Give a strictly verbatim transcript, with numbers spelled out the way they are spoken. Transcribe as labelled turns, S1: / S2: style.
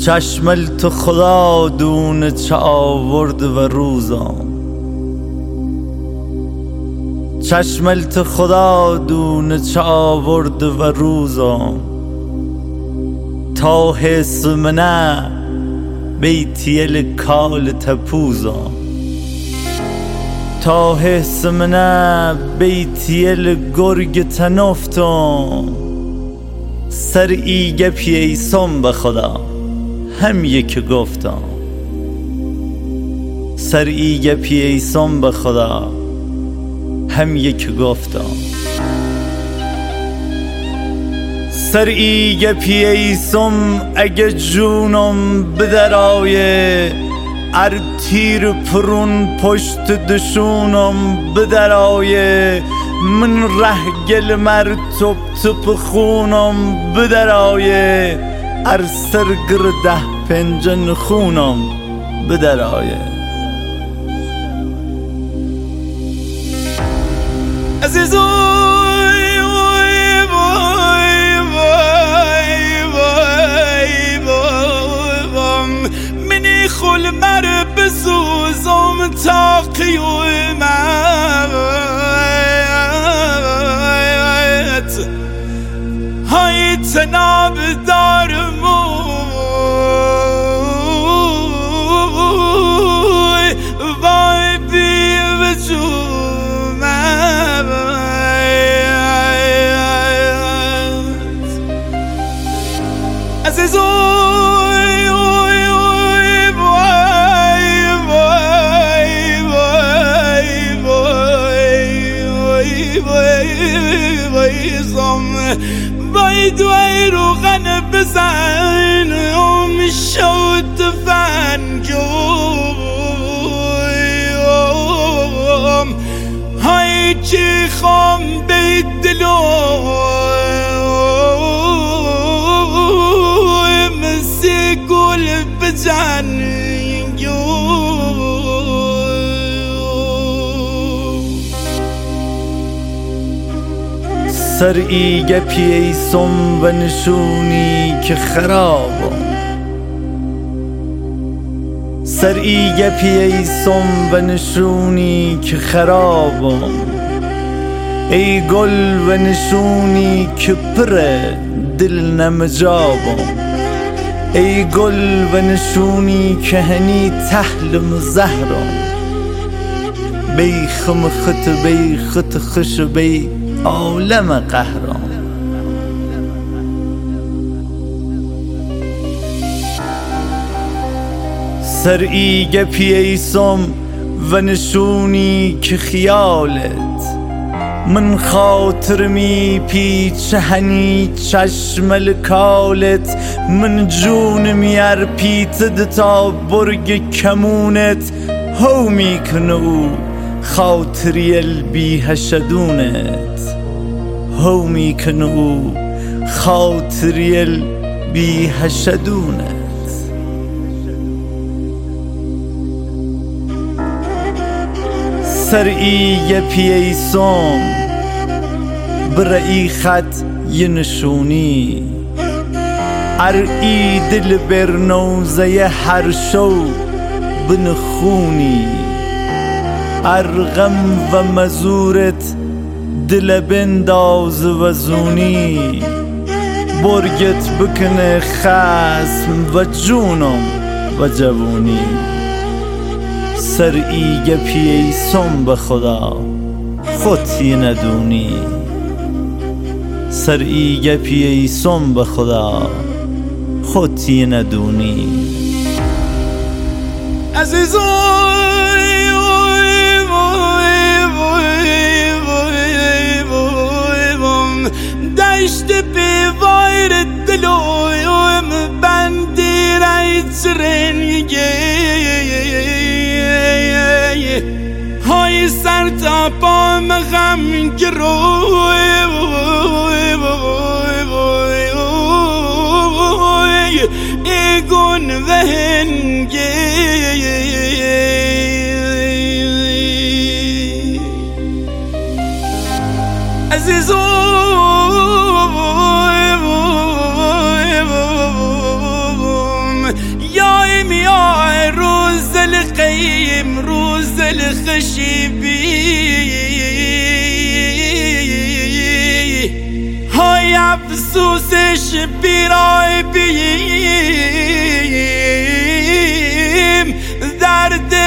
S1: چشمل تو خدا دونه چه آورد و روزام، چشمل تو خدا دونه چه آورد و روزام. تا حس منه بیتیل کال تپوزام، تا حس منه بیتیل گرگ تنفتم. سر ایگه پییسم به خدا هم یک گفتم، سر ایگه پییسم به خدا هم یک گفتم. سر ایگه پییسم اگه جونم بدرایه، ار تیر پرون پشت دشونم بدرایه. من ره گل مر توپ توپ خونم بدرایه، ار سرگر ده پنجن خونم بدرایه. عزیزوی وای وای وای وای وای منی خل مر بسوزم تا قیومت، های تناب دارموی وای بی وجومت. عزیزوی وای وای وای وای وای وای وای وای زم وای دوی روغن بزن ام شود فنجوم. های چی خام بی دلوم مسی گل بزن. سر ایگه پییسم و نشونی که خرابم، سر ایگه پییسم و نشونی که خرابم. ای گل و نشونی که پره دل نمجابم، ای گل و نشونی که هنی تحلم زهرم. بی خم خط بی خط خش بی عالم قهرم. سر ایگه پییسم و نشونی که خیالت. من خاطر می پیچ هنی چشمل کالت. من جون میار پیتد تا برگ کمونت. هو میکنه او خاطری البی هشدونت، هو میکنه او خاطری البی هشدونت. سر ایگه پییسم برئی خط یه نشونی، ار ای دل برنوزه هر شو بنخونی. ار غم و مزورت دل بنداز و زونی، برگت بکنه خسم و جونم و جوونی. سر ایگه پییسم به خدا خودی ندونی، سر ایگه پییسم به خدا خودی ندونی. عزیزوی وای وای وای وای وای دشت بیوار دلویم بندی رایت رنگی. های سر تا پام غم گروی وای وای وای ایگون وهنگی. عزیزوی وای وای عشقشی بی های افسوسش بیرای بیم درد